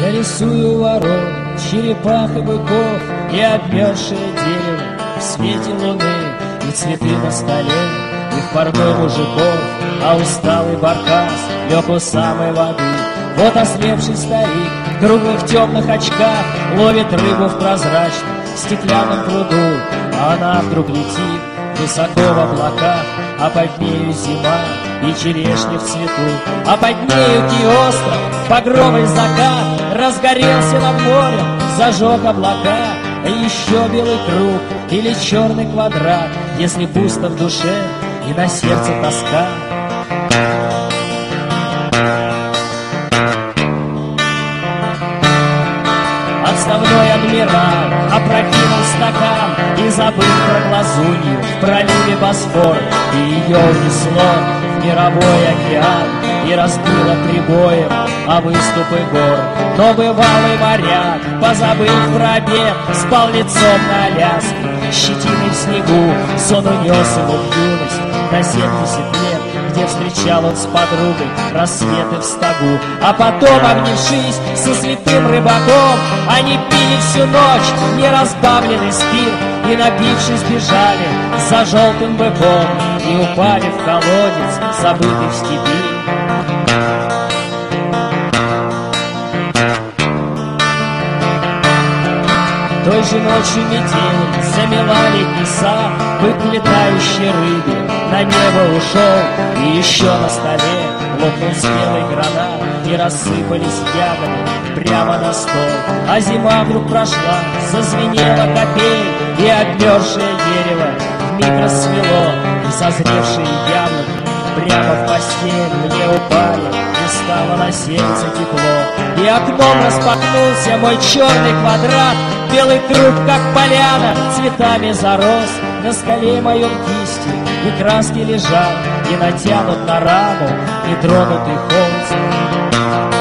Нарисую ворон, черепах и быков, и обмерзшее дерево в свете луны, и цветы на столе, и в парной мужиков, а усталый баркас лег у самой воды. Вот ослепший старик в круглых темных очках ловит рыбу в прозрачном стеклянном пруду, а она вдруг летит высоко в облаках, а под нею зима и черешни в цвету, а под нею остров, багровый закат разгорелся над морем, зажег облака. И еще белый круг или черный квадрат, если пусто в душе и на сердце тоска. Отставной адмирал опрокинул стакан и забыл про глазунью в проливе Босфор, и ее унесло в мировой океан и разбило прибоем о выступы гор. Но бывалый моряк, позабыв про обед, спал лицом на Аляске, щетиной в снегу. Сон унес его в юность на 70 лет, где встречал он с подругой рассветы в стогу. А потом, обнявшись со слепым рыбаком, они пили всю ночь неразбавленный спирт и, напившись, бежали за желтым быком и упали в колодец, забытый в степи. Той же ночью метель замела летний сад, бык летающей рыбе на небо ушел, и еще на столе лопнул спелый гранат, и рассыпались ягоды прямо на стол. А зима вдруг прошла, зазвенела капель, и обмерзшее дерево вмиг расцвело, и созревшие яблоки прямо в постель мне упали, и стало на сердце тепло. И окном распахнулся мой черный квадрат, белый круг, как поляна, цветами зарос. На столе моем кисти и краски лежат, и натянут на раму нетронутый холст.